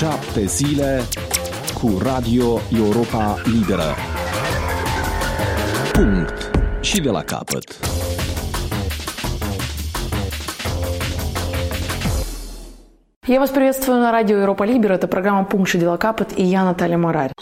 7 zile cu Radio Europa Liberă. Punct. Și de la capăt. Я вас приветствую на радио Европа Либера. Это программа «Пункт Шидела Капот» и я, Наталья Марарь.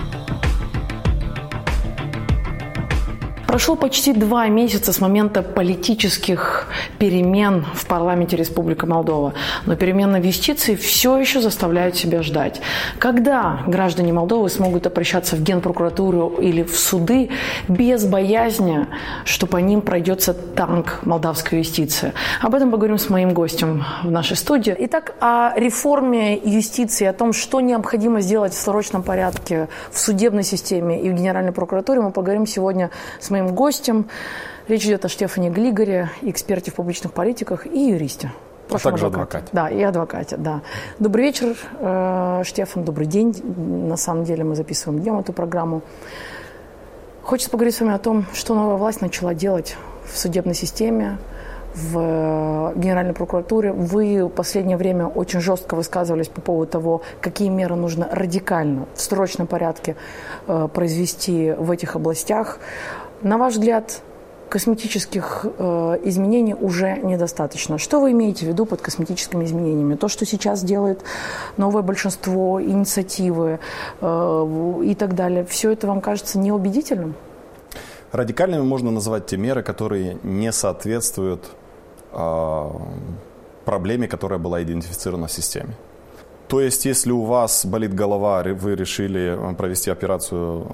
Прошло почти 2 месяца с момента политических перемен в парламенте Республики Молдова. Но перемены в юстиции все еще заставляют себя ждать. Когда граждане Молдовы смогут обращаться в Генпрокуратуру или в суды без боязни, что по ним пройдется танк молдавской юстиции? Об этом поговорим с моим гостем в нашей студии. Итак, о реформе юстиции, о том, что необходимо сделать в срочном порядке в судебной системе и в Генеральной прокуратуре, мы поговорим сегодня с моим гостем. Речь идет о Штефане Глигоре, эксперте в публичных политиках и юристе. А также адвокате. Да, и адвокате, да. Добрый вечер, Штефан, добрый день. На самом деле мы записываем днем эту программу. Хочется поговорить с вами о том, что новая власть начала делать в судебной системе, в Генеральной прокуратуре. Вы в последнее время очень жестко высказывались по поводу того, какие меры нужно радикально, в срочном порядке произвести в этих областях. На ваш взгляд, косметических изменений уже недостаточно. Что вы имеете в виду под косметическими изменениями? То, что сейчас делает новое большинство, инициативы и так далее, все это вам кажется неубедительным? Радикальными можно назвать те меры, которые не соответствуют проблеме, которая была идентифицирована в системе. То есть, если у вас болит голова, вы решили провести операцию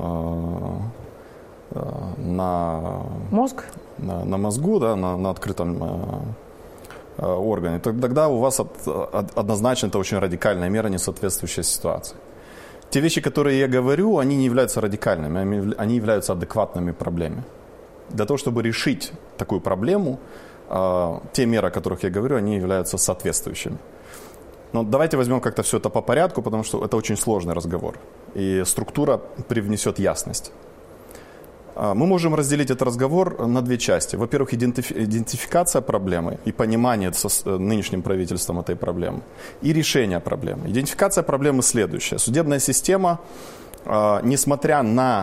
на мозг? На мозгу, да, на открытом органе, тогда у вас однозначно это очень радикальная мера, не соответствующая ситуации. Те вещи, которые я говорю, они не являются радикальными, они являются адекватными проблемами. Для того, чтобы решить такую проблему, те меры, о которых я говорю, они являются соответствующими. Но давайте возьмем как-то все это по порядку, потому что это очень сложный разговор. И структура привнесет ясность. Мы можем разделить этот разговор на 2 части. Во-первых, идентификация проблемы и понимание с нынешним правительством этой проблемы. И решение проблемы. Идентификация проблемы следующая. Судебная система, несмотря на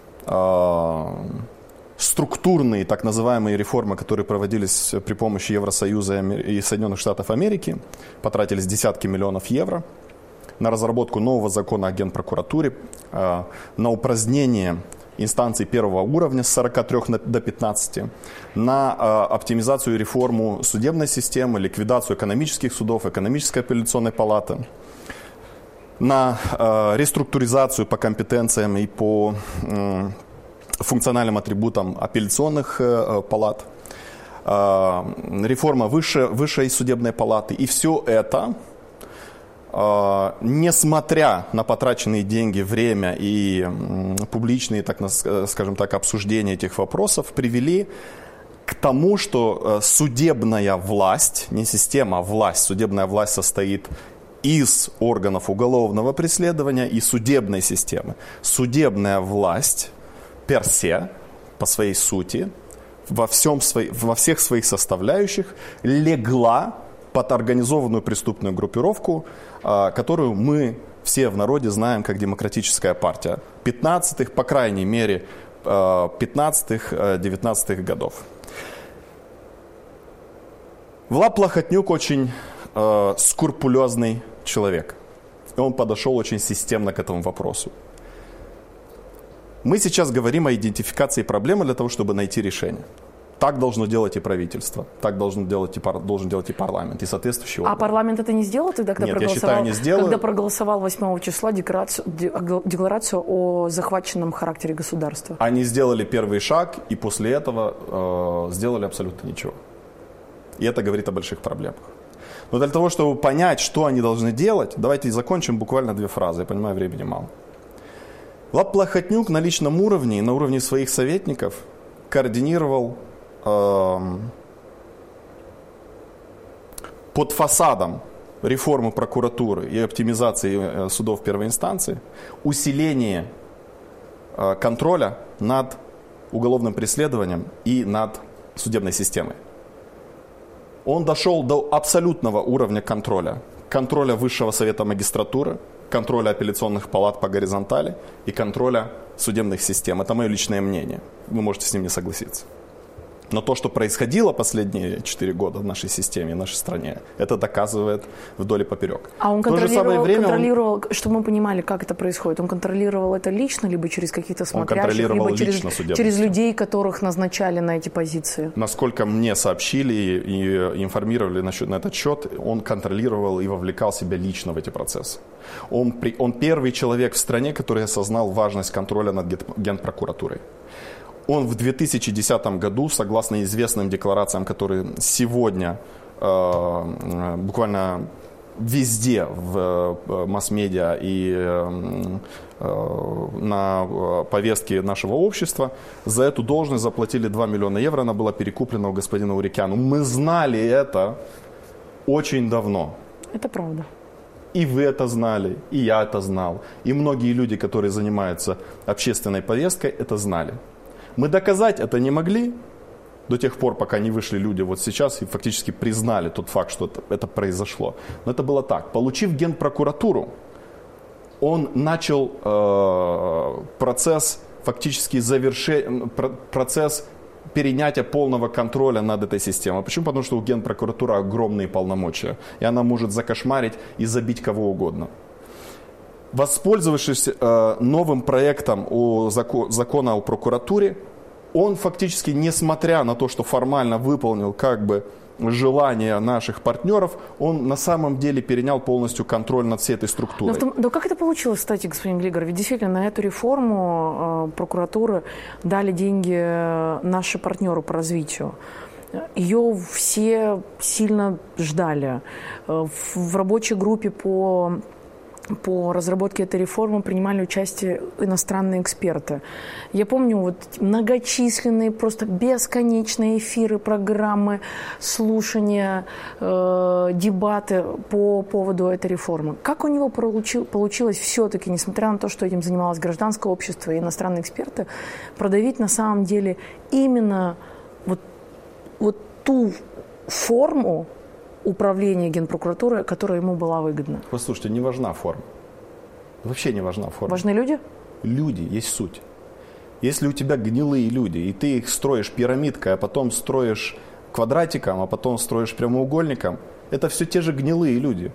структурные так называемые реформы, которые проводились при помощи Евросоюза и Соединенных Штатов Америки, потратились десятки миллионов евро на разработку нового закона о Генпрокуратуре, на упразднение инстанций первого уровня с 43 до 15, на оптимизацию и реформу судебной системы, ликвидацию экономических судов, экономической апелляционной палаты, на реструктуризацию по компетенциям и по функциональным атрибутам апелляционных палат, реформа высшей судебной палаты. И все это, несмотря на потраченные деньги, время и публичные, так скажем так, обсуждения этих вопросов, привели к тому, что судебная власть, не система, а власть, судебная власть состоит из органов уголовного преследования и судебной системы. Судебная власть персе, по своей сути, во всех своих составляющих легла под организованную преступную группировку, которую мы все в народе знаем как Демократическая партия 15-х, по крайней мере, 15-19 годов. Влад Плохотнюк очень скрупулезный человек. И он подошел очень системно к этому вопросу. Мы сейчас говорим о идентификации проблемы для того, чтобы найти решение. Так должно делать и правительство, так должен делать и парламент, и соответствующие органы. А парламент это не сделал тогда, когда Нет, я считаю, не сделал. Когда проголосовал 8 числа декларацию о захваченном характере государства? Они сделали первый шаг, и после этого сделали абсолютно ничего. И это говорит о больших проблемах. Но для того, чтобы понять, что они должны делать, давайте закончим буквально 2 фразы. Я понимаю, времени мало. Влад Плохотнюк на личном уровне, на уровне своих советников координировал под фасадом реформы прокуратуры и оптимизации судов первой инстанции усиление контроля над уголовным преследованием и над судебной системой. Он дошел до абсолютного уровня контроля контроля Высшего совета магистратуры, контроля апелляционных палат по горизонтали и контроля судебных систем. Это мое личное мнение. Вы можете с ним не согласиться. Но то, что происходило последние 4 года в нашей системе, в нашей стране, это доказывает вдоль и поперек. А он контролировал, чтобы мы понимали, как это происходит, он контролировал это лично, либо через каких-то смотрящих, либо через людей, которых назначали на эти позиции? Насколько мне сообщили и информировали на этот счет, он контролировал и вовлекал себя лично в эти процессы. Он первый человек в стране, который осознал важность контроля над Генпрокуратурой. Он в 2010 году, согласно известным декларациям, которые сегодня буквально везде в масс-медиа и на повестке нашего общества, за эту должность заплатили 2 миллиона евро, она была перекуплена у господина Урикяну. Мы знали это очень давно. Это правда. И вы это знали, и я это знал, и многие люди, которые занимаются общественной повесткой, это знали. Мы доказать это не могли до тех пор, пока не вышли люди вот сейчас и фактически признали тот факт, что это произошло. Но это было так. Получив Генпрокуратуру, он начал процесс фактически процесс перенятия полного контроля над этой системой. Почему? Потому что у Генпрокуратуры огромные полномочия, и она может закошмарить и забить кого угодно. Воспользовавшись новым проектом закона о прокуратуре, он фактически, несмотря на то, что формально выполнил как бы желания наших партнеров, он на самом деле перенял полностью контроль над всей этой структурой. Но как это получилось, кстати, господин Глигор? Ведь действительно на эту реформу прокуратуры дали деньги наши партнеры по развитию. Ее все сильно ждали. В рабочей группе по разработке этой реформы принимали участие иностранные эксперты. Я помню вот многочисленные, просто бесконечные эфиры, программы, слушания, дебаты по поводу этой реформы. Как у него получилось все-таки, несмотря на то, что этим занималось гражданское общество и иностранные эксперты, продавить на самом деле именно вот ту форму управления Генпрокуратуры, которая ему была выгодна? Послушайте, не важна форма. Вообще не важна форма. Важны люди? Люди есть суть. Если у тебя гнилые люди, и ты их строишь пирамидкой, а потом строишь квадратиком, а потом строишь прямоугольником, это все те же гнилые люди.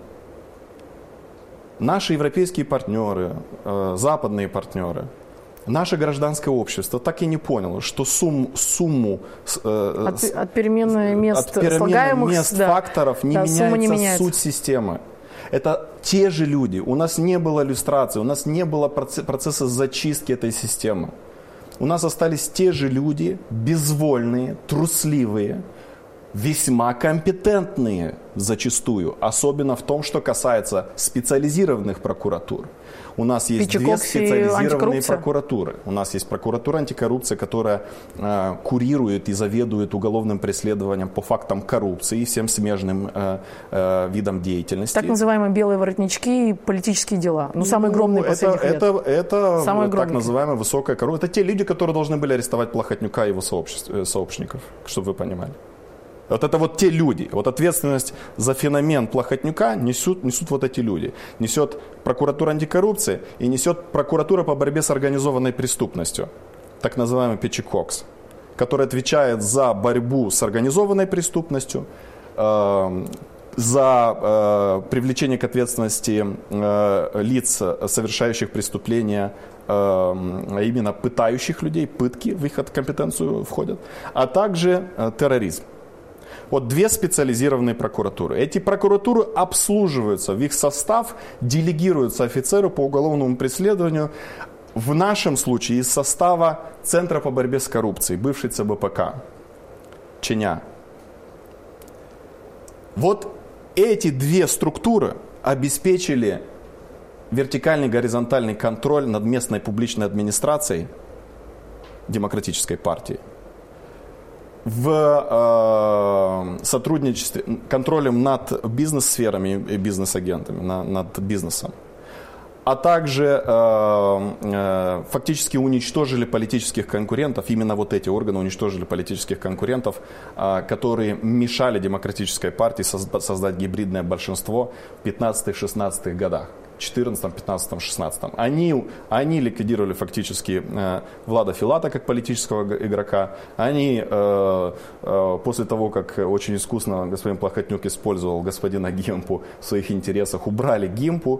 Наши европейские партнеры, западные партнеры, наше гражданское общество так и не поняло, что сумму от переменных мест слагаемых факторов не меняется суть системы. Это те же люди. У нас не было иллюстрации, у нас не было процесса зачистки этой системы. У нас остались те же люди, безвольные, трусливые, весьма компетентные зачастую, особенно в том, что касается специализированных прокуратур. У нас есть две специализированные прокуратуры. У нас есть прокуратура антикоррупции, которая курирует и заведует уголовным преследованием по фактам коррупции и всем смежным видам деятельности. Так называемые белые воротнички и политические дела. Самые огромные последних лет. Это так называемая высокая коррупция. Это те люди, которые должны были арестовать Плохотнюка и его сообщников, чтобы вы понимали. Вот это вот те люди. Вот ответственность за феномен Плохотнюка несут вот эти люди. Несет прокуратура антикоррупции и несет прокуратура по борьбе с организованной преступностью, так называемый ПЧКОКС, который отвечает за борьбу с организованной преступностью, за привлечение к ответственности лиц, совершающих преступления, а именно пытающих людей, пытки в их компетенцию входят, а также терроризм. Вот две специализированные прокуратуры. Эти прокуратуры обслуживаются, в их состав делегируются офицеру по уголовному преследованию, в нашем случае из состава Центра по борьбе с коррупцией, бывший ЦБПК, Ченя. Вот эти две структуры обеспечили вертикальный горизонтальный контроль над местной публичной администрацией Демократической партии, в сотрудничестве, контролем над бизнес-сферами и бизнес-агентами, над бизнесом. а также фактически уничтожили политических конкурентов, именно вот эти органы уничтожили политических конкурентов, которые мешали демократической партии создать гибридное большинство в 15-16 годах. 14, 15, 16. Они ликвидировали фактически Влада Филата как политического игрока. Они после того, как очень искусно господин Плохотнюк использовал господина Гимпу в своих интересах, убрали Гимпу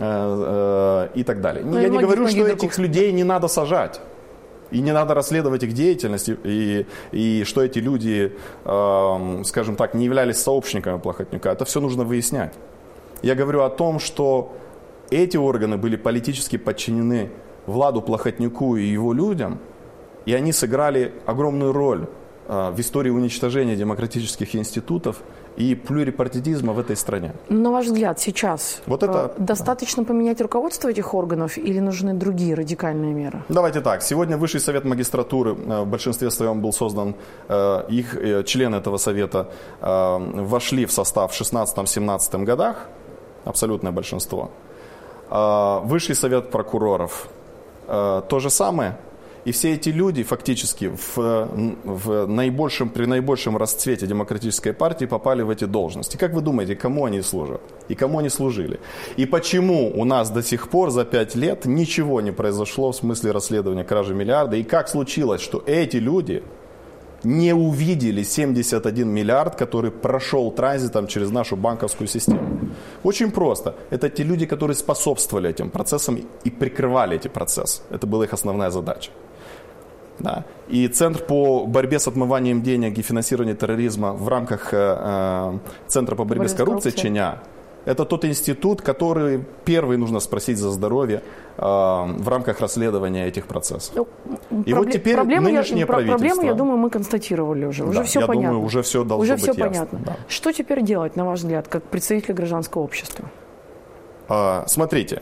и так далее. Я не говорю, что этих людей не надо сажать. И не надо расследовать их деятельность, и что эти люди, скажем так, не являлись сообщниками Плохотнюка. Это все нужно выяснять. Я говорю о том, что эти органы были политически подчинены Владу Плохотнюку и его людям, и они сыграли огромную роль в истории уничтожения демократических институтов и плюрипартидизма в этой стране. На ваш взгляд, сейчас вот это, достаточно поменять руководство этих органов или нужны другие радикальные меры? Давайте так. Сегодня Высший совет магистратуры в большинстве своем был создан, их члены этого совета вошли в состав в 16-17 годах, абсолютное большинство. Высший совет прокуроров то же самое. И все эти люди фактически при наибольшем расцвете демократической партии попали в эти должности. Как вы думаете, кому они служат? И кому они служили? И почему у нас до сих пор за 5 лет ничего не произошло в смысле расследования кражи миллиарда? И как случилось, что эти люди не увидели 71 миллиард, который прошел транзитом через нашу банковскую систему? Очень просто. Это те люди, которые способствовали этим процессам и прикрывали эти процессы. Это была их основная задача. Да. И Центр по борьбе с отмыванием денег и финансированию терроризма в рамках Центра по борьбе с коррупцией ЧНЯ – это тот институт, который первый нужно спросить за здоровье в рамках расследования этих процессов. И вот теперь нынешнее правительство... Проблему, я думаю, мы констатировали уже. Уже все понятно. Думаю, уже все должно уже быть все ясно. Понятно. Да. Что теперь делать, на ваш взгляд, как представитель гражданского общества? Смотрите,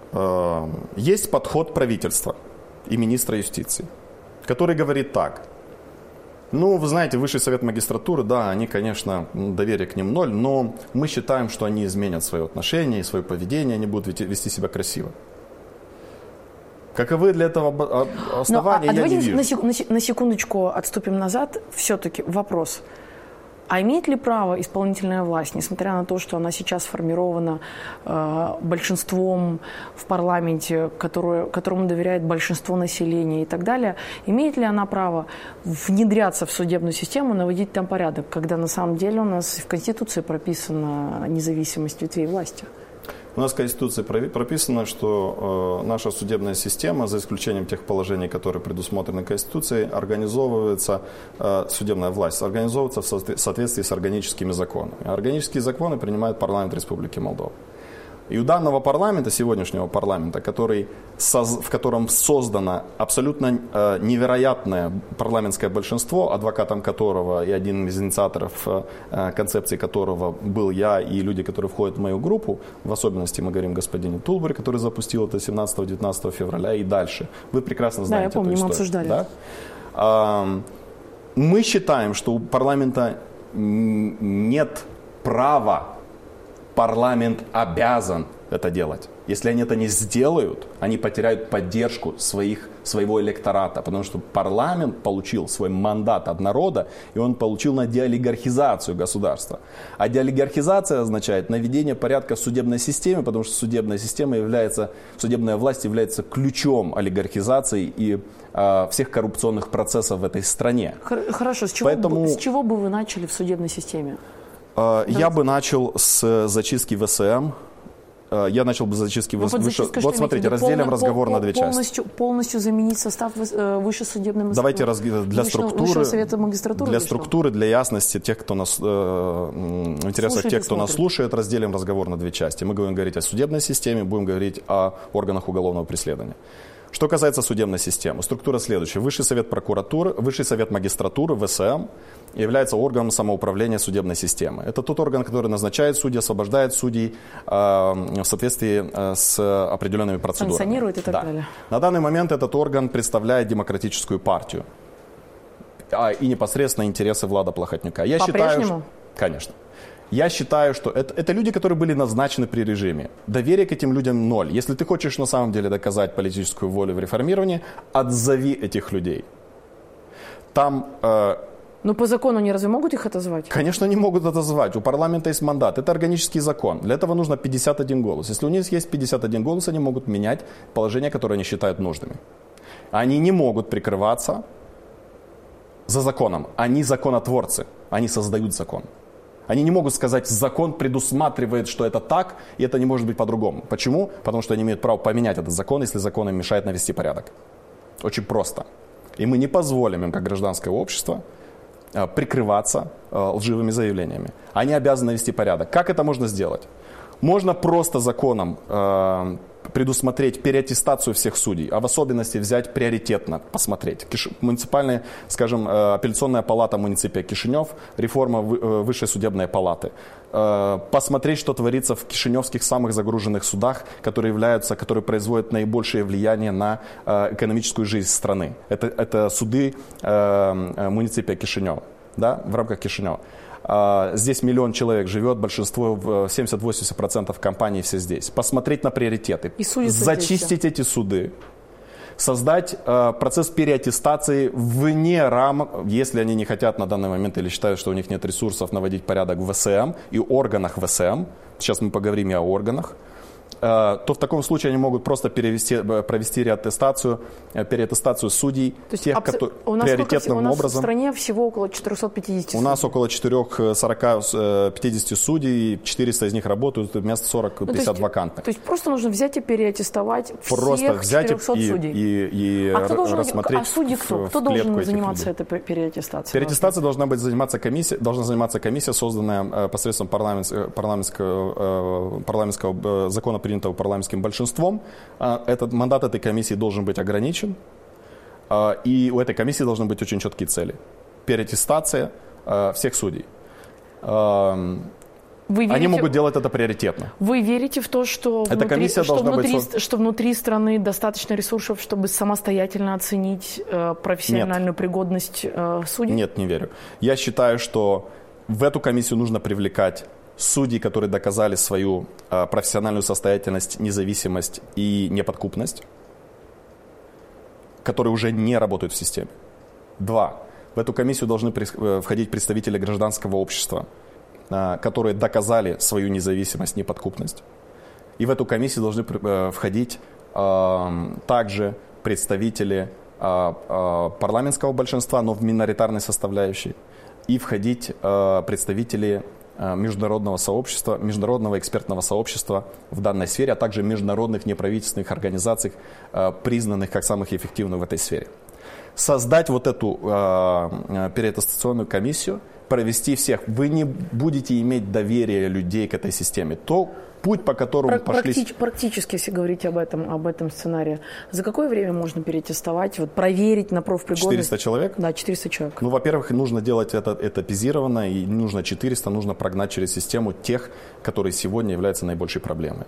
есть подход правительства и министра юстиции, который говорит так. Ну, вы знаете, Высший совет магистратуры, да, они, конечно, доверие к ним 0, но мы считаем, что они изменят свое отношение и свое поведение, они будут вести себя красиво. Каковы для этого основания, я не вижу. Давайте на секундочку отступим назад. Все-таки вопрос. А имеет ли право исполнительная власть, несмотря на то, что она сейчас сформирована большинством в парламенте, которому доверяет большинство населения и так далее, имеет ли она право внедряться в судебную систему, наводить там порядок, когда на самом деле у нас в Конституции прописана независимость ветвей власти? У нас в Конституции прописано, что наша судебная система, за исключением тех положений, которые предусмотрены Конституцией, организовывается, судебная власть организовывается в соответствии с органическими законами. Органические законы принимает парламент Республики Молдова. И у данного парламента, сегодняшнего парламента, в котором создано абсолютно невероятное парламентское большинство, адвокатом которого и один из инициаторов концепции которого был я и люди, которые входят в мою группу, в особенности мы говорим о господине Тулбуре, который запустил это 17-19 февраля и дальше. Вы прекрасно знаете эту историю. Да, я помню, мы обсуждали. Да? Мы считаем, что у парламента нет права. Парламент обязан это делать. Если они это не сделают, они потеряют поддержку своего электората, потому что парламент получил свой мандат от народа, и он получил на деолигархизацию государства. А деолигархизация означает наведение порядка в судебной системе, потому что судебная власть является ключом олигархизации и всех коррупционных процессов в этой стране. Хорошо, с чего бы вы начали в судебной системе? Я бы начал с зачистки ВСМ. Я начал бы с зачистки ВСМ. Вот смотрите, разделим разговор на две части. Полностью заменить состав Высшей судебной Давайте для структуры, для ясности тех, кто нас слушает, разделим разговор на две части. Мы будем говорить о судебной системе, будем говорить о органах уголовного преследования. Что касается судебной системы, структура следующая. Высший совет прокуратуры, Высший совет магистратуры, ВСМ, является органом самоуправления судебной системы. Это тот орган, который назначает судей, освобождает судей в соответствии с определенными процедурами. Санкционирует и так далее. На данный момент этот орган представляет демократическую партию и непосредственно интересы Влада Плохотнюка. По-прежнему? Конечно. Я считаю, что это люди, которые были назначены при режиме. Доверие к этим людям ноль. Если ты хочешь на самом деле доказать политическую волю в реформировании, отзови этих людей. Там... Но по закону они разве могут их отозвать? Конечно, не могут отозвать. У парламента есть мандат. Это органический закон. Для этого нужно 51 голос. Если у них есть 51 голос, они могут менять положения, которые они считают нужными. Они не могут прикрываться за законом. Они законотворцы. Они создают закон. Они не могут сказать, закон предусматривает, что это так, и это не может быть по-другому. Почему? Потому что они имеют право поменять этот закон, если закон им мешает навести порядок. Очень просто. И мы не позволим им, как гражданское общество, прикрываться лживыми заявлениями. Они обязаны навести порядок. Как это можно сделать? Можно просто законом предусмотреть переаттестацию всех судей, а в особенности взять приоритетно, посмотреть. Муниципальная, скажем, апелляционная палата муниципия Кишинев, реформа высшей судебной палаты. Посмотреть, что творится в кишиневских самых загруженных судах, которые производят наибольшее влияние на экономическую жизнь страны. Это суды муниципия Кишинева, да, в рамках Кишинева. Здесь 1 миллион человек живет, большинство, 70-80% компаний все здесь. Посмотреть на приоритеты, зачистить эти суды, создать процесс переаттестации вне рамок, если они не хотят на данный момент или считают, что у них нет ресурсов наводить порядок в ВСМ и органах ВСМ, сейчас мы поговорим и о органах, то в таком случае они могут просто провести переаттестацию судей, тех, которые приоритетным образом. В стране всего около 450 судей. У нас около 440-50 судей, 400 из них работают, вместо 40-50 вакантных. То есть просто нужно взять и переаттестовать просто всех взять 400 судей. И рассмотреть. А судьи кто? Кто должен заниматься этой переаттестацией? Переаттестацией должна заниматься комиссия, созданная посредством парламентского закона, принятого парламентским большинством. Мандат этой комиссии должен быть ограничен. И у этой комиссии должны быть очень четкие цели. Переаттестация всех судей. Они могут делать это приоритетно. Вы верите в то, что внутри страны достаточно ресурсов, чтобы самостоятельно оценить профессиональную пригодность судей? Нет, не верю. Я считаю, что в эту комиссию нужно привлекать судей, которые доказали свою профессиональную состоятельность, независимость и неподкупность, которые уже не работают в системе. 2. В эту комиссию должны входить представители гражданского общества, которые доказали свою независимость, неподкупность. И в эту комиссию должны входить также представители парламентского большинства, но в миноритарной составляющей, и входить представители международного сообщества, международного экспертного сообщества в данной сфере, а также международных неправительственных организаций, признанных как самых эффективных в этой сфере. Создать вот эту переаттестационную комиссию, провести всех. Вы не будете иметь доверия людей к этой системе. То путь, по которому пошли... Практически, если говорить об этом сценарии, за какое время можно переаттестовать, проверить на профпригодность? 400 человек? Да, 400 человек. Ну, во-первых, нужно делать это этапизированно, и нужно 400, нужно прогнать через систему тех, которые сегодня являются наибольшей проблемой.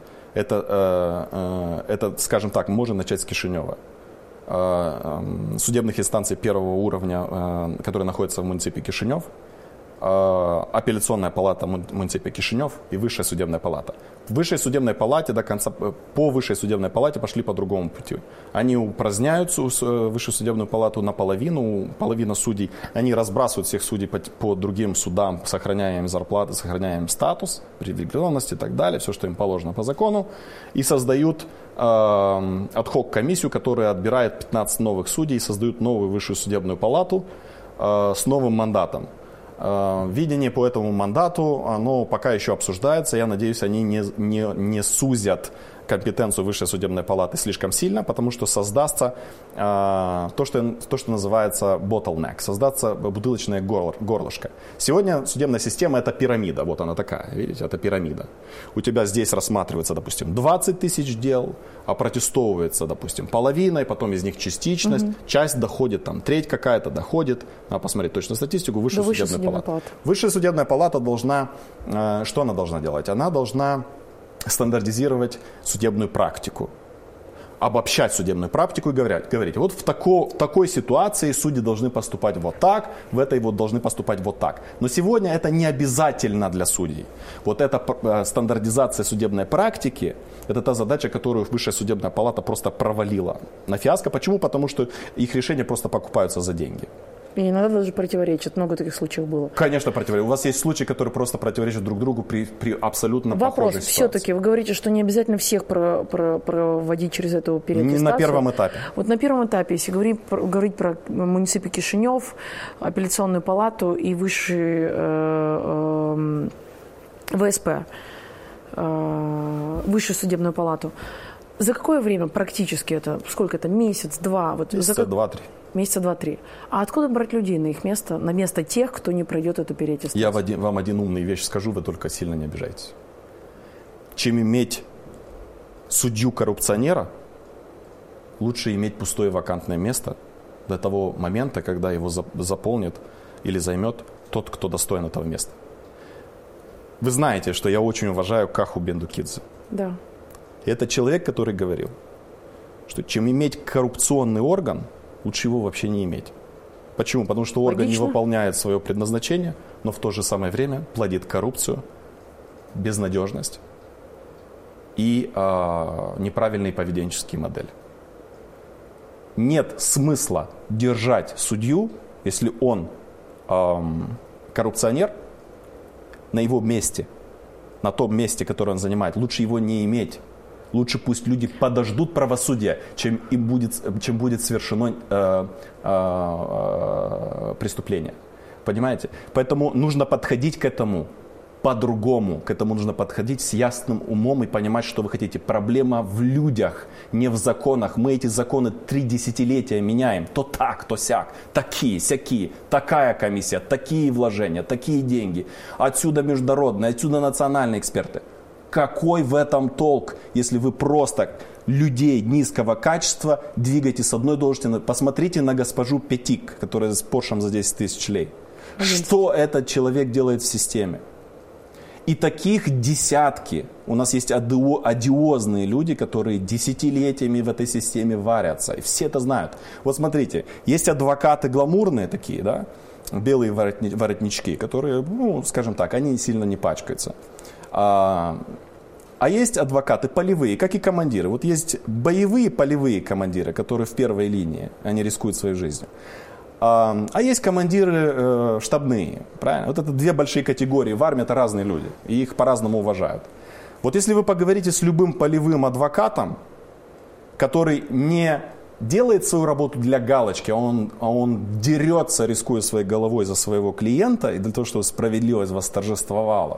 Это, скажем так, можно начать с Кишинева. Судебных инстанций первого уровня, которые находятся в муниципе Кишинев, апелляционная палата муниципия Кишинев и высшая судебная палата. В высшей судебной палате по высшей судебной палате пошли по другому пути. Они упраздняют высшую судебную палату наполовину, половина судей, они разбрасывают всех судей по другим судам, сохраняя им зарплаты, сохраняя им статус, привилегированность и так далее, все, что им положено по закону, и создают ad-hoc комиссию, которая отбирает 15 новых судей и создают новую высшую судебную палату с новым мандатом. Видение по этому мандату, оно пока еще обсуждается. Я надеюсь, они не сузят компетенцию Высшей судебной палаты слишком сильно, потому что создастся то, что называется bottleneck, создастся бутылочное горлышко. Сегодня судебная система – это пирамида, вот она такая, видите, это пирамида. У тебя здесь рассматривается, допустим, 20 тысяч дел, а протестовывается, допустим, половина, и потом из них частичность, часть доходит, там, треть какая-то доходит, надо посмотреть точно статистику, Высшая судебная палата. Высшая судебная палата должна, что она должна делать? Она должна стандартизировать судебную практику. обобщать судебную практику и говорить, вот в такой ситуации судьи должны поступать вот так, в этой вот должны поступать вот так. Но сегодня это не обязательно для судей. Вот эта стандартизация судебной практики, это та задача, которую Высшая судебная палата просто провалила на фиаско. Почему? Потому что их решения просто покупаются за деньги. И иногда даже противоречат. Много таких случаев было. Конечно, противоречат. У вас есть случаи, которые просто противоречат друг другу при абсолютно похожей ситуации. Все-таки вы говорите, что не обязательно всех проводить через эту переаттестацию. На первом этапе. Вот на первом этапе, если говорить про муниципий Кишинев, апелляционную палату и высший ВСП, высшую судебную палату, за какое время практически это? Сколько это? Месяц, два? Месяца два-три. Месяца 2-3. А откуда брать людей на их место, на место тех, кто не пройдет эту переаттестацию? Я вам один умный вещь скажу, вы только сильно не обижайтесь. Чем иметь судью-коррупционера, лучше иметь пустое вакантное место до того момента, когда его заполнит или займет тот, кто достоин этого места. Вы знаете, что я очень уважаю Каху Бендукидзе. Да. И это человек, который говорил, что чем иметь коррупционный орган, лучше его вообще не иметь. Почему? Потому что орган не выполняет свое предназначение, но в то же самое время плодит коррупцию, безнадежность и неправильные поведенческие модели. Нет смысла держать судью, если он коррупционер, на его месте, на том месте, которое он занимает. Лучше его не иметь. Лучше пусть люди подождут правосудия, чем будет совершено преступление. Понимаете? Поэтому нужно подходить к этому по-другому. К этому нужно подходить с ясным умом и понимать, что вы хотите. Проблема в людях, не в законах. Мы эти законы 3 десятилетия меняем. То так, то сяк. Такие, сякие. Такая комиссия, такие вложения, такие деньги. Отсюда международные, отсюда национальные эксперты. Какой в этом толк, если вы просто людей низкого качества двигаете с одной должности? Посмотрите на госпожу Петик, которая с Поршем за 10 тысяч лей. Что этот человек делает в системе? И таких десятки. У нас есть одиозные люди, которые десятилетиями в этой системе варятся. И все это знают. Вот смотрите, есть адвокаты гламурные такие, да, белые воротнички, которые, ну, скажем так, они сильно не пачкаются. А есть адвокаты полевые, как и командиры. Вот есть боевые полевые командиры, которые в первой линии, они рискуют своей жизнью. А есть командиры штабные, правильно? Вот это 2 большие категории. В армии это разные люди, и их по-разному уважают. Вот если вы поговорите с любым полевым адвокатом, который не делает свою работу для галочки, а он дерется, рискуя своей головой за своего клиента, и для того, чтобы справедливость восторжествовала,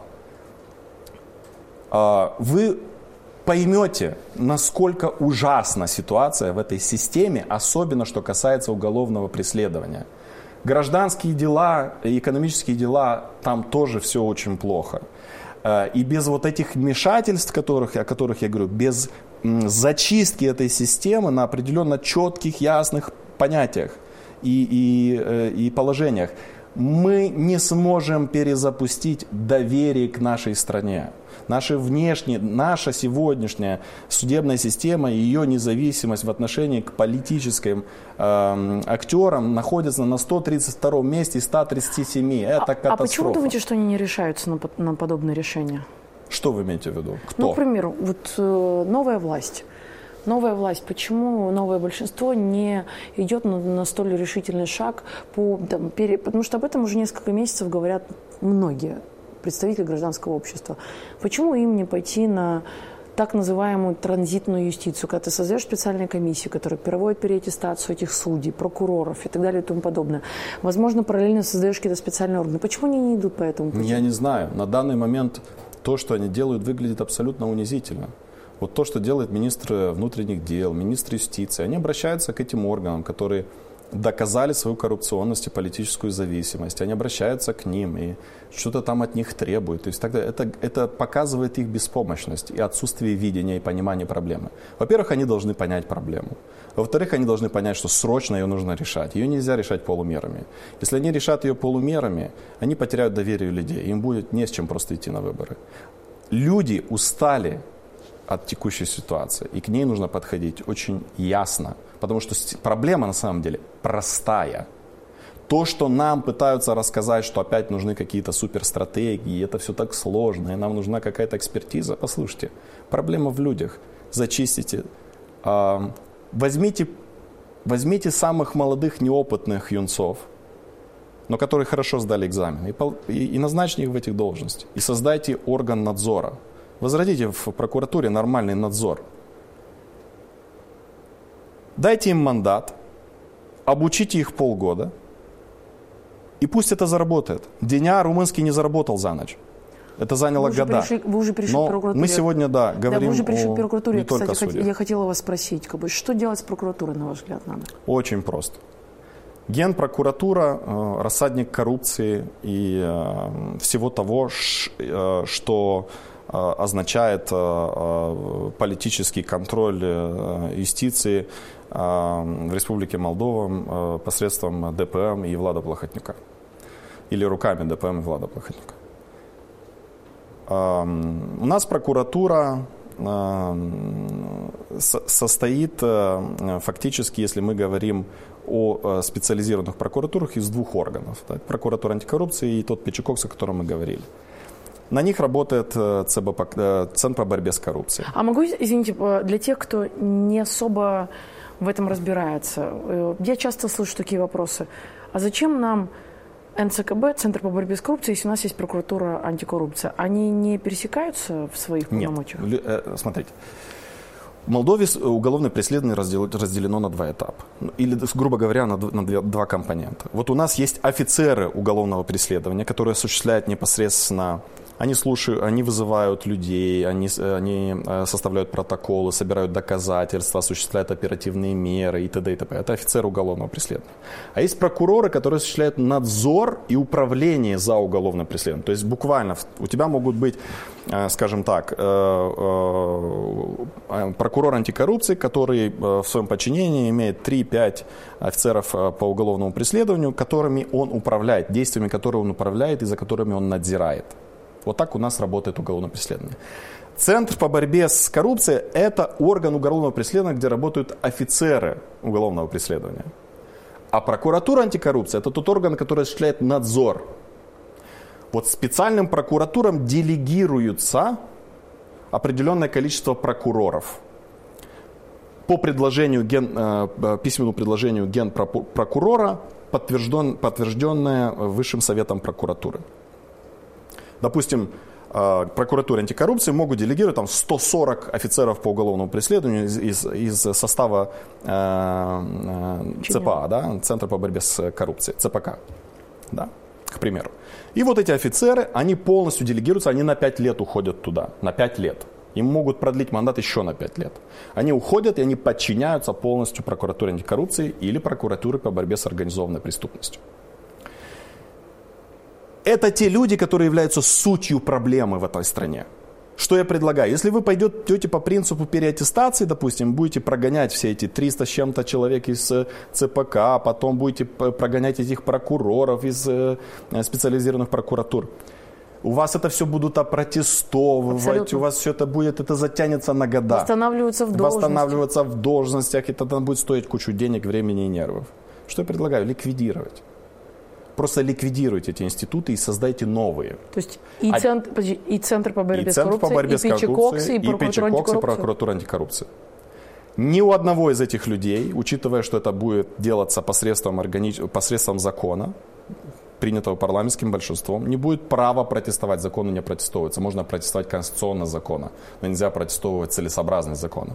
вы поймете, насколько ужасна ситуация в этой системе, особенно что касается уголовного преследования. Гражданские дела, экономические дела, там тоже все очень плохо. И без вот этих вмешательств, о которых я говорю, без зачистки этой системы на определенно четких, ясных понятиях и положениях, мы не сможем перезапустить доверие к нашей стране. Наша сегодняшняя судебная система и ее независимость в отношении к политическим актерам находится на 132 месте из 137. Это катастрофа. А почему думаете, что они не решаются на подобные решения? Что вы имеете в виду? Кто? Ну, к примеру, вот новая власть. Новая власть, почему новое большинство не идет на столь решительный шаг, потому что об этом уже несколько месяцев говорят многие представители гражданского общества. Почему им не пойти на так называемую транзитную юстицию, когда ты создаешь специальные комиссии, которые проводят переаттестацию этих судей, прокуроров и так далее и тому подобное. Возможно, параллельно создаешь какие-то специальные органы. Почему они не идут по этому пути? Я не знаю. На данный момент то, что они делают, выглядит абсолютно унизительно. Вот то, что делает министр внутренних дел, министр юстиции, они обращаются к этим органам, которые доказали свою коррупционность и политическую зависимость. Они обращаются к ним и что-то там от них требуют. То есть тогда это показывает их беспомощность и отсутствие видения и понимания проблемы. Во-первых, они должны понять проблему. Во-вторых, они должны понять, что срочно ее нужно решать. Ее нельзя решать полумерами. Если они решат ее полумерами, они потеряют доверие людей. Им будет не с чем просто идти на выборы. Люди устали от текущей ситуации. И к ней нужно подходить очень ясно. Потому что проблема на самом деле простая. То, что нам пытаются рассказать, что опять нужны какие-то суперстратегии, это все так сложно, и нам нужна какая-то экспертиза. Послушайте, проблема в людях. Зачистите. Возьмите самых молодых, неопытных юнцов, но которые хорошо сдали экзамен, и назначьте их в этих должности. И создайте орган надзора. Возродите в прокуратуре нормальный надзор. Дайте им мандат, обучите их полгода, и пусть это заработает. Дня румынский не заработал за ночь. Это заняло года. Вы уже пришли к прокуратуре. Мы сегодня, говорим вы уже пришли к прокуратуре. не только Кстати, о судьях. я хотела вас спросить, что делать с прокуратурой, на ваш взгляд, надо? Очень просто. Генпрокуратура – рассадник коррупции и всего того, что означает политический контроль юстиции в Республике Молдова посредством ДПМ и Влада Плохотнюка. Или руками ДПМ и Влада Плохотнюка. У нас прокуратура состоит фактически, если мы говорим о специализированных прокуратурах, из двух органов. Прокуратура антикоррупции и тот Пичекокс, о котором мы говорили. На них работает Центр по борьбе с коррупцией. А могу, извините, для тех, кто не особо в этом разбирается, я часто слышу такие вопросы. А зачем нам НЦКБ, Центр по борьбе с коррупцией, если у нас есть прокуратура антикоррупция? Они не пересекаются в своих полномочиях? Нет. Смотрите. В Молдове уголовное преследование разделено на два этапа. Или, грубо говоря, на два компонента. Вот у нас есть офицеры уголовного преследования, которые осуществляют непосредственно... Они вызывают людей, они составляют протоколы, собирают доказательства, осуществляют оперативные меры и т.д. и т.п. Это офицеры уголовного преследования. А есть прокуроры, которые осуществляют надзор и управление за уголовным преследованием. То есть буквально у тебя могут быть, скажем так, прокурор антикоррупции, который в своем подчинении имеет 3-5 офицеров по уголовному преследованию, которыми он управляет, действиями которых он управляет и за которыми он надзирает. Вот так у нас работает уголовное преследование. Центр по борьбе с коррупцией – это орган уголовного преследования, где работают офицеры уголовного преследования. А прокуратура антикоррупции – это тот орган, который осуществляет надзор. Вот специальным прокуратурам делегируется определенное количество прокуроров. По письменному предложению генпрокурора, подтвержденное Высшим советом прокуратуры. Допустим, прокуратуре антикоррупции могут делегировать 140 офицеров по уголовному преследованию из состава ЦПА, да, Центра по борьбе с коррупцией, ЦПК, да, к примеру. И вот эти офицеры, они полностью делегируются, они на 5 лет уходят туда, на 5 лет. Им могут продлить мандат еще на 5 лет. Они уходят, и они подчиняются полностью прокуратуре антикоррупции или прокуратуре по борьбе с организованной преступностью. Это те люди, которые являются сутью проблемы в этой стране. Что я предлагаю? Если вы пойдете по принципу переаттестации, допустим, будете прогонять все эти 300 с чем-то человек из ЦПК, потом будете прогонять этих прокуроров из специализированных прокуратур, у вас это все будут опротестовывать, абсолютно. У вас все это будет, это затянется на года. Восстанавливаться в должностях, это будет стоить кучу денег, времени и нервов. Что я предлагаю? Ликвидировать. Просто ликвидируйте эти институты и создайте новые. То есть и Центр по борьбе с коррупцией, и Пичекокс, и прокуратура антикоррупции. Ни у одного из этих людей, учитывая, что это будет делаться посредством закона, принятого парламентским большинством, не будет права протестовать. Закону не протестовывается. Можно протестовать конституционно закона, но нельзя протестовывать целесообразность закона.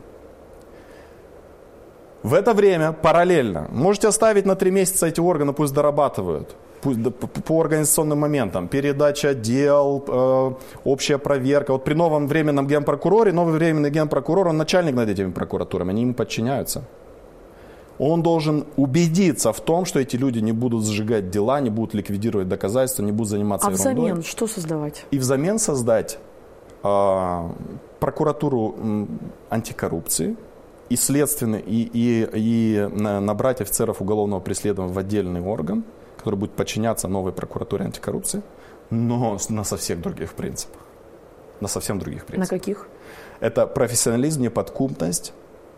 В это время параллельно можете оставить на 3 месяца эти органы, пусть дорабатывают. По организационным моментам, передача дел, общая проверка. Вот при новом временном генпрокуроре, новый временный генпрокурор, он начальник над этими прокуратурами, они ему подчиняются. Он должен убедиться в том, что эти люди не будут сжигать дела, не будут ликвидировать доказательства, не будут заниматься ерундой. А взамен что создавать? И взамен создать прокуратуру антикоррупции, и следственный, и набрать офицеров уголовного преследования в отдельный орган, который будет подчиняться новой прокуратуре антикоррупции, но на совсем других принципах. На каких? Это профессионализм, неподкупность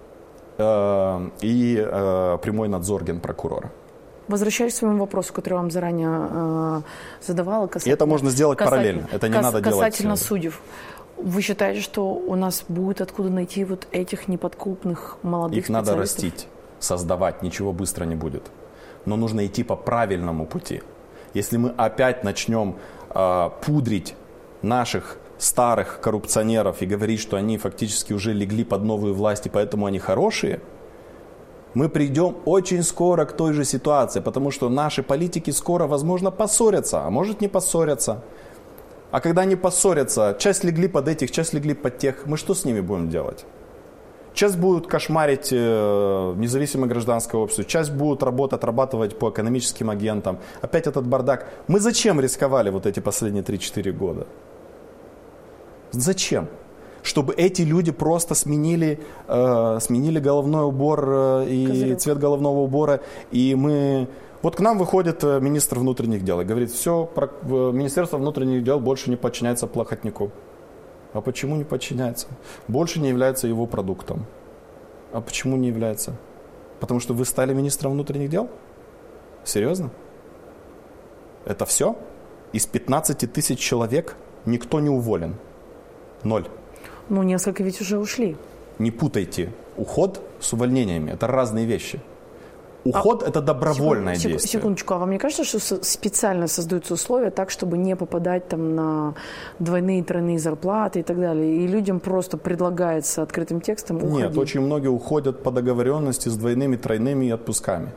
и прямой надзор генпрокурора. Возвращаясь к своему вопросу, который я вам заранее задавала. И это можно сделать параллельно. Это не надо делать. Касательно судьев. Вы считаете, что у нас будет откуда найти вот этих неподкупных молодых Их специалистов? надо растить, создавать. Ничего быстро не будет. Но нужно идти по правильному пути. Если мы опять начнем пудрить наших старых коррупционеров и говорить, что они фактически уже легли под новую власть, и поэтому они хорошие, мы придем очень скоро к той же ситуации, потому что наши политики скоро, возможно, поссорятся, а может не поссорятся. А когда они поссорятся, часть легли под этих, часть легли под тех, мы что с ними будем делать? Часть будут кошмарить независимое гражданское общество, часть будут отрабатывать по экономическим агентам. Опять этот бардак. Мы зачем рисковали вот эти последние 3-4 года? Зачем? Чтобы эти люди просто сменили головной убор и Козырек. цвет головного убора. И мы... Вот к нам выходит министр внутренних дел и говорит, все, Министерство внутренних дел больше не подчиняется Плохотнику. А почему не подчиняется? Больше не является его продуктом. А почему не является? Потому что вы стали министром внутренних дел? Серьезно? Это все? Из 15 тысяч человек никто не уволен? 0. Ну, несколько ведь уже ушли. Не путайте уход с увольнениями. Это разные вещи. Уход – это добровольное действие. Секундочку, а вам не кажется, что специально создаются условия так, чтобы не попадать там на двойные и тройные зарплаты и так далее? И людям просто предлагается открытым текстом уходить? Нет, очень многие уходят по договоренности с двойными, тройными отпусками.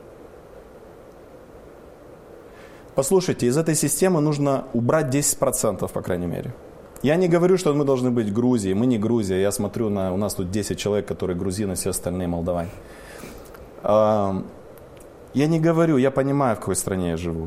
Послушайте, из этой системы нужно убрать 10%, по крайней мере. Я не говорю, что мы должны быть Грузией. Мы не Грузия. Я смотрю, у нас тут 10 человек, которые грузины, все остальные молдаване. Я не говорю, я понимаю, в какой стране я живу.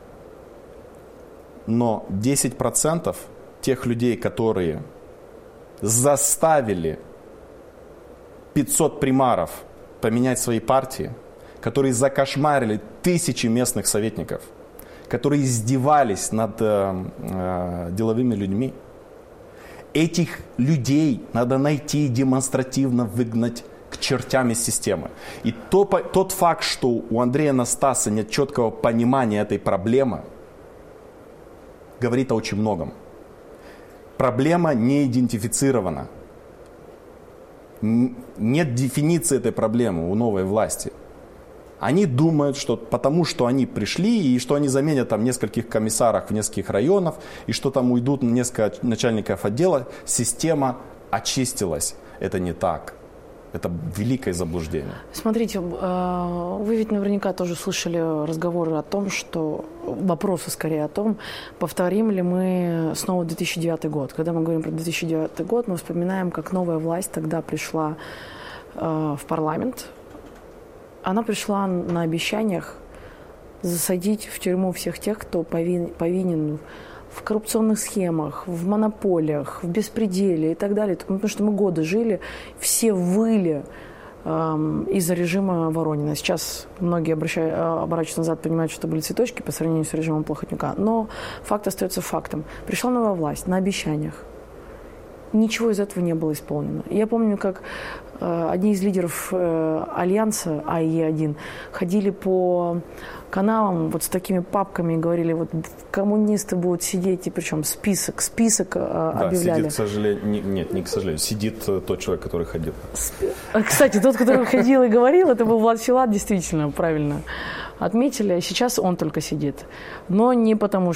Но 10% тех людей, которые заставили 500 примаров поменять свои партии, которые закошмарили тысячи местных советников, которые издевались над деловыми людьми, этих людей надо найти и демонстративно выгнать к чертям из системы. И тот факт, что у Андрея Анастаса нет четкого понимания этой проблемы, говорит о очень многом. Проблема не идентифицирована. Нет дефиниции этой проблемы у новой власти. Они думают, что потому что они пришли, и что они заменят там нескольких комиссаров в нескольких районах, и что там уйдут несколько начальников отдела, система очистилась. Это не так. Это великое заблуждение. Смотрите, вы ведь наверняка тоже слышали разговоры о том, что... Вопросы скорее о том, повторим ли мы снова 2009 год. Когда мы говорим про 2009 год, мы вспоминаем, как новая власть тогда пришла в парламент. Она пришла на обещаниях засадить в тюрьму всех тех, кто повинен в коррупционных схемах, в монополиях, в беспределе и так далее. Потому что мы годы жили, все выли из-за режима Воронина. Сейчас многие оборачиваются назад, понимают, что это были цветочки по сравнению с режимом Плохотнюка. Но факт остается фактом. Пришла новая власть на обещаниях. Ничего из этого не было исполнено. Я помню, как одни из лидеров альянса АЕ-1 ходили по каналам вот с такими папками и говорили, вот коммунисты будут сидеть, и причем список объявляли. Сидит, к сожалению, не к сожалению, сидит тот человек, который ходил. Кстати, тот, который ходил и говорил, это был Влад Филат, действительно, правильно отметили. Сейчас он только сидит. Но не потому,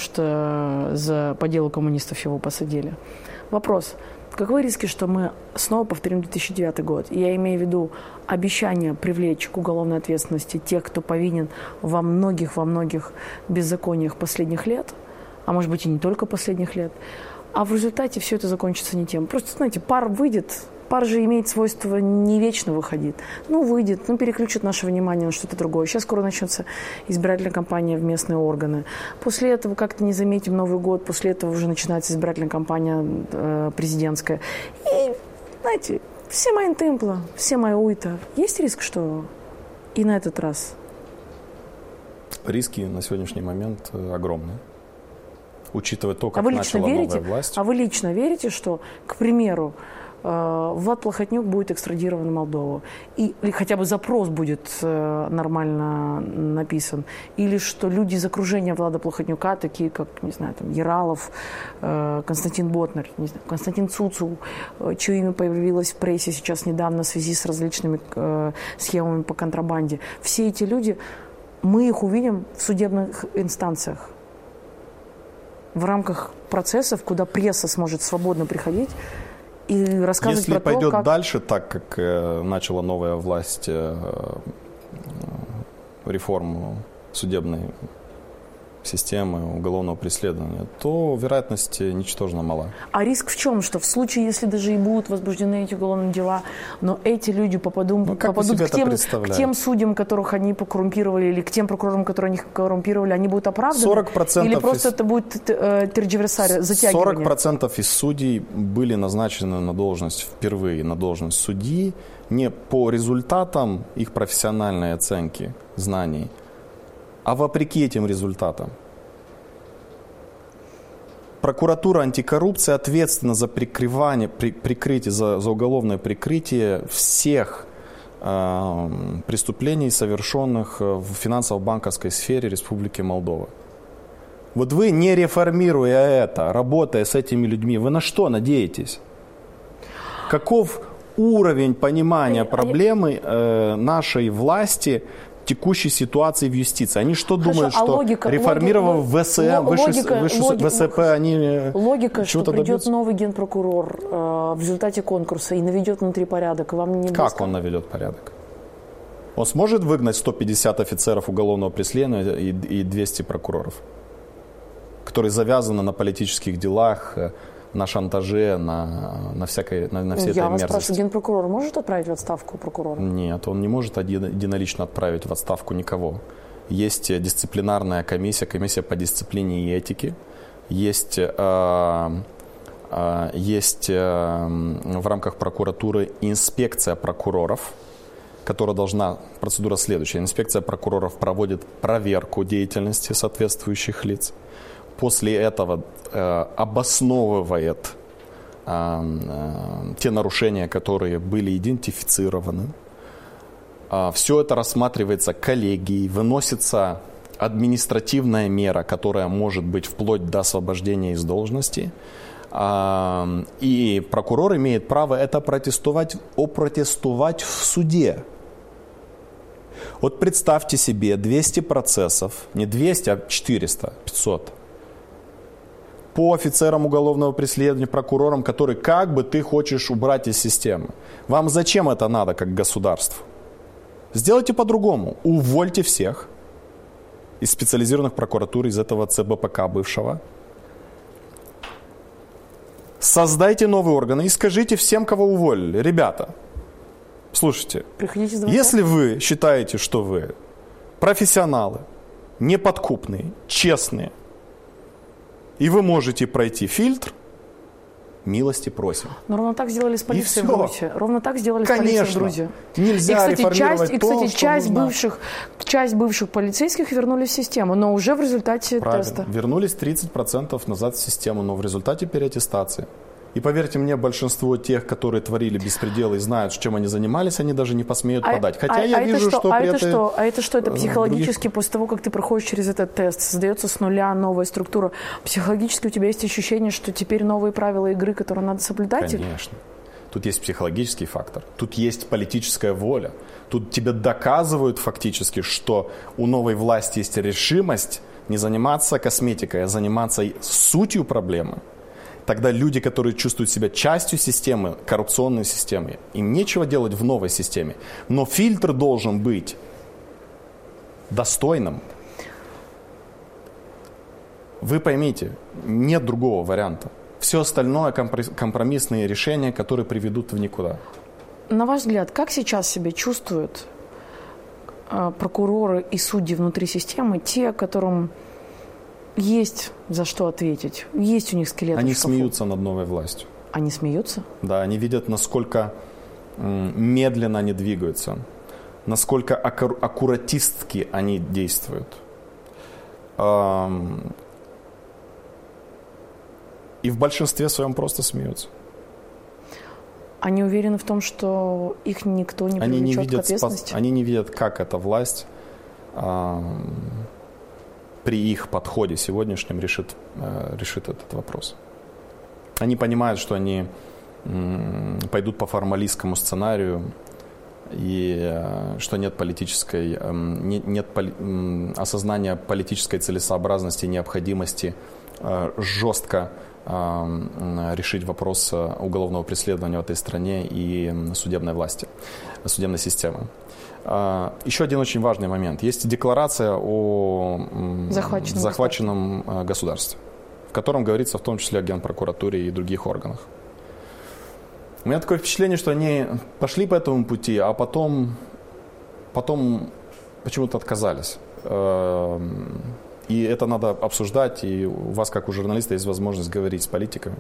что по делу коммунистов его посадили. Вопрос. Каковы риски, что мы снова повторим 2009 год? И я имею в виду обещание привлечь к уголовной ответственности тех, кто повинен во многих беззакониях последних лет, а может быть и не только последних лет, а в результате все это закончится не тем. Просто, знаете, пар выйдет, пар же имеет свойство не вечно выходить. Выйдет, переключит наше внимание на что-то другое. Сейчас скоро начнется избирательная кампания в местные органы. После этого как-то не заметим Новый год, после этого уже начинается избирательная кампания президентская. И, знаете, все мои темпла, все мои уйта. Есть риск, что и на этот раз? Риски на сегодняшний момент огромные. Учитывая то, как начала новая власть. А вы лично верите, что, к примеру, Влад Плохотнюк будет экстрадирован в Молдову. Или хотя бы запрос будет нормально написан. Или что люди из окружения Влада Плохотнюка, такие как, не знаю, там, Яралов, Константин Ботнар, не знаю, Константин Цуцул, чье имя появилось в прессе сейчас недавно в связи с различными схемами по контрабанде. Все эти люди, мы их увидим в судебных инстанциях. В рамках процессов, куда пресса сможет свободно приходить и рассказывать Если про то, как... Если пойдет дальше, так как начала новая власть реформу судебной системы уголовного преследования, то вероятность ничтожно мала. А риск в чем? Что в случае, если даже и будут возбуждены эти уголовные дела, но эти люди попадут к тем судьям, которых они покоррумпировали, или к тем прокурорам, которые они коррумпировали, они будут оправданы? 40% или просто это будет тердживерсария, затягивание? 40% из судей были назначены на должность впервые, на должность судьи, не по результатам их профессиональной оценки знаний, а вопреки этим результатам. Прокуратура антикоррупции ответственна за прикрытие, за уголовное прикрытие всех преступлений, совершенных в финансово-банковской сфере Республики Молдова. Вот вы, не реформируя это, работая с этими людьми, вы на что надеетесь? Каков уровень понимания проблемы нашей власти, текущей ситуации в юстиции? Они что думают, что реформировав ВСМ, ВСП, они логика, что придет добьются? Новый генпрокурор в результате конкурса и наведет внутри порядок, вам не Как он наведет порядок? Он сможет выгнать 150 офицеров уголовного преследования и 200 прокуроров, которые завязаны на политических делах, на шантаже, на всей этой мерзости? Я вас спрашиваю, генпрокурор может отправить в отставку прокурора? Нет, он не может единолично отправить в отставку никого. Есть дисциплинарная комиссия, комиссия по дисциплине и этике. Есть в рамках прокуратуры инспекция прокуроров, которая должна, процедура следующая. Инспекция прокуроров проводит проверку деятельности соответствующих лиц. После этого обосновывает те нарушения, которые были идентифицированы. Все это рассматривается коллегией, выносится административная мера, которая может быть вплоть до освобождения из должности. И прокурор имеет право это опротестовать в суде. Вот представьте себе 200 процессов, не 200, а 400, 500. По офицерам уголовного преследования, прокурорам, которые как бы ты хочешь убрать из системы. Вам зачем это надо, как государству? Сделайте по-другому. Увольте всех из специализированных прокуратур, из этого ЦБПК бывшего. Создайте новые органы и скажите всем, кого уволили: ребята, слушайте, если вы считаете, что вы профессионалы, неподкупные, честные, и вы можете пройти фильтр, милости просим. Но ровно так сделали с полицией в Грузии. Ровно так сделали с полицией в Грузии. Нельзя реформировать часть бывших полицейских вернулись в систему, но уже в результате теста. Вернулись 30% назад в систему, но в результате переаттестации. И поверьте мне, большинство тех, которые творили беспредел и знают, чем они занимались, они даже не посмеют подать. Хотя я вижу, что при этом... Это психологически, после того, как ты проходишь через этот тест, создается с нуля новая структура, психологически у тебя есть ощущение, что теперь новые правила игры, которые надо соблюдать? Конечно. Тут есть психологический фактор, тут есть политическая воля. Тут тебе доказывают фактически, что у новой власти есть решимость не заниматься косметикой, а заниматься сутью проблемы. Тогда люди, которые чувствуют себя частью системы, коррупционной системы, им нечего делать в новой системе. Но фильтр должен быть достойным. Вы поймите, нет другого варианта. Все остальное компромиссные решения, которые приведут в никуда. На ваш взгляд, как сейчас себя чувствуют прокуроры и судьи внутри системы, те, которым есть за что ответить, есть у них скелеты? Они смеются над новой властью. Они смеются? Да, они видят, насколько медленно они двигаются, насколько аккуратистски они действуют. И в большинстве своем просто смеются. Они уверены в том, что их никто не привлечет к ответственности? Они не видят, как эта власть при их подходе сегодняшнем решит этот вопрос. Они понимают, что они пойдут по формалистскому сценарию, и что нет осознания политической целесообразности, необходимости жестко решить вопрос уголовного преследования в этой стране и судебной власти, судебной системы. Еще один очень важный момент. Есть декларация о захваченном государстве, в котором говорится в том числе о Генпрокуратуре и других органах. У меня такое впечатление, что они пошли по этому пути, а потом почему-то отказались. И это надо обсуждать, и у вас, как у журналиста, есть возможность говорить с политиками.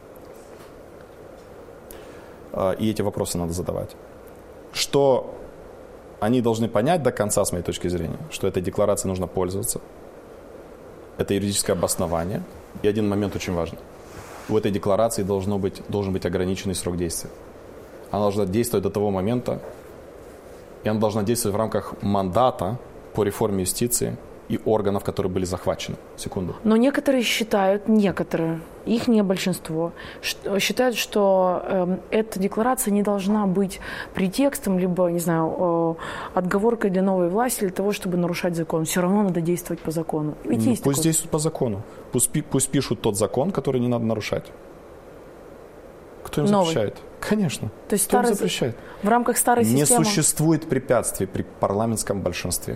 И эти вопросы надо задавать. Что они должны понять до конца, с моей точки зрения, что этой декларацией нужно пользоваться. Это юридическое обоснование. И один момент очень важный. У этой декларации должен быть ограниченный срок действия. Она должна действовать до того момента, и она должна действовать в рамках мандата по реформе юстиции и органов, которые были захвачены. Секунду. Но некоторые считают, их не большинство, считают, что эта декларация не должна быть претекстом, либо, не знаю, отговоркой для новой власти, для того, чтобы нарушать закон. Все равно надо действовать по закону. Ведь пусть действуют по закону. Пусть пишут тот закон, который не надо нарушать. Кто им запрещает? Конечно. То есть кто им запрещает? В рамках старой системы... Не существует препятствий при парламентском большинстве.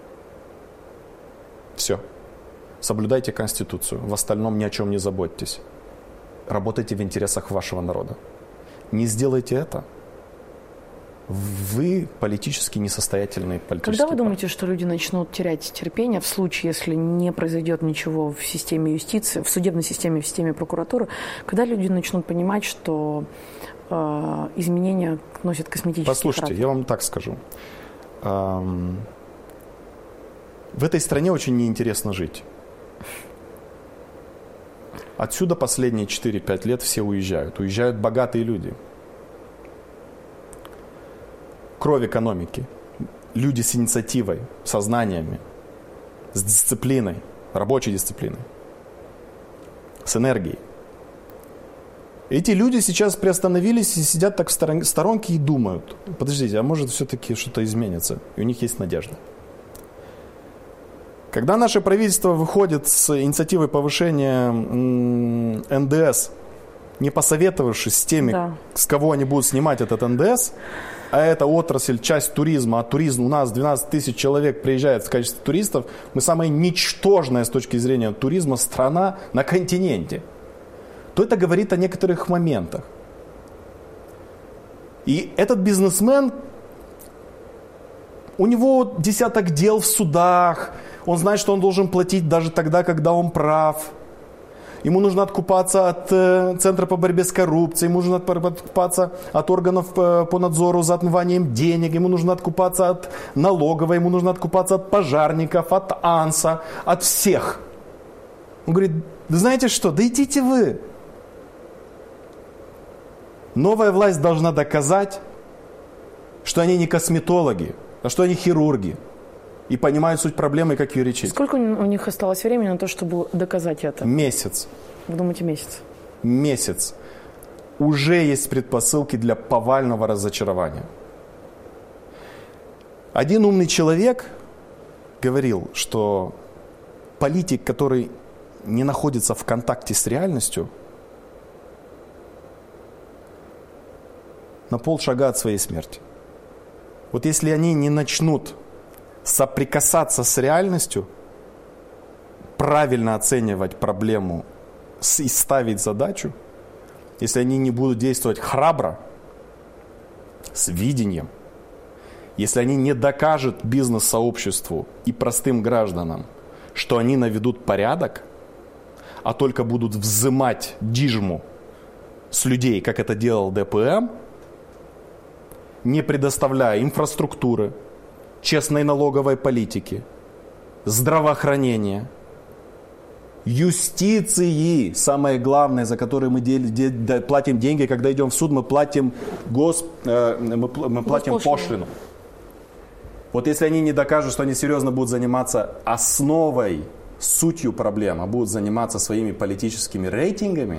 Все. Соблюдайте Конституцию. В остальном ни о чем не заботьтесь. Работайте в интересах вашего народа. Не сделайте это, вы политически несостоятельные политические Когда вы думаете, что люди начнут терять терпение в случае, если не произойдет ничего в системе юстиции, в судебной системе, в системе прокуратуры, когда люди начнут понимать, что изменения носят косметический Послушайте, характер? я вам так скажу. В этой стране очень неинтересно жить. Отсюда последние 4-5 лет все уезжают. Уезжают богатые люди. Кровь экономики. Люди с инициативой, со знаниями, с дисциплиной, рабочей дисциплиной, с энергией. Эти люди сейчас приостановились и сидят так в сторонке и думают: подождите, а может все-таки что-то изменится? И у них есть надежда. Когда наше правительство выходит с инициативой повышения НДС, не посоветовавшись с теми, с кого они будут снимать этот НДС, а это отрасль, часть туризма, а туризм у нас 12 тысяч человек приезжает в качестве туристов, мы самая ничтожная с точки зрения туризма страна на континенте, то это говорит о некоторых моментах. И этот бизнесмен, у него десяток дел в судах, он знает, что он должен платить даже тогда, когда он прав. Ему нужно откупаться от Центра по борьбе с коррупцией, ему нужно откупаться от органов по надзору за отмыванием денег, ему нужно откупаться от налоговой, ему нужно откупаться от пожарников, от АНСа, от всех. Он говорит: да знаете что, да идите вы. Новая власть должна доказать, что они не косметологи, а что они хирурги. И понимают суть проблемы и как ее решить. Сколько у них осталось времени на то, чтобы доказать это? Месяц. Вы думаете, месяц? Месяц. Уже есть предпосылки для повального разочарования. Один умный человек говорил, что политик, который не находится в контакте с реальностью, на полшага от своей смерти. Вот если они не начнут соприкасаться с реальностью, правильно оценивать проблему и ставить задачу, если они не будут действовать храбро, с видением, если они не докажут бизнес-сообществу и простым гражданам, что они наведут порядок, а только будут взимать дижму с людей, как это делал ДПМ, не предоставляя инфраструктуры, честной налоговой политики, здравоохранения, юстиции, самое главное, за которое мы платим деньги, когда идем в суд, мы платим пошлину. Вот если они не докажут, что они серьезно будут заниматься основой, сутью проблем, а будут заниматься своими политическими рейтингами,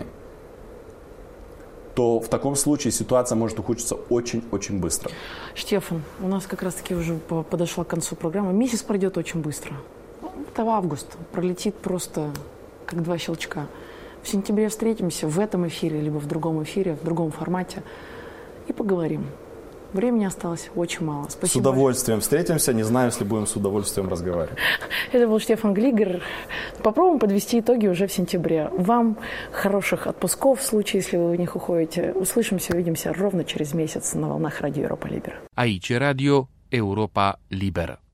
то в таком случае ситуация может ухудшиться очень-очень быстро. Штефан, у нас как раз-таки уже подошла к концу программы. Месяц пройдет очень быстро. Это август. Пролетит просто как два щелчка. В сентябре встретимся в этом эфире, либо в другом эфире, в другом формате и поговорим. Времени осталось очень мало. Спасибо. С удовольствием встретимся. Не знаю, если будем с удовольствием разговаривать. Это был Штефан Глигер. Попробуем подвести итоги уже в сентябре. Вам хороших отпусков в случае, если вы в них уходите. Услышимся, увидимся ровно через месяц на волнах Радио Европа Либера. Aici Radio Europa Liberă.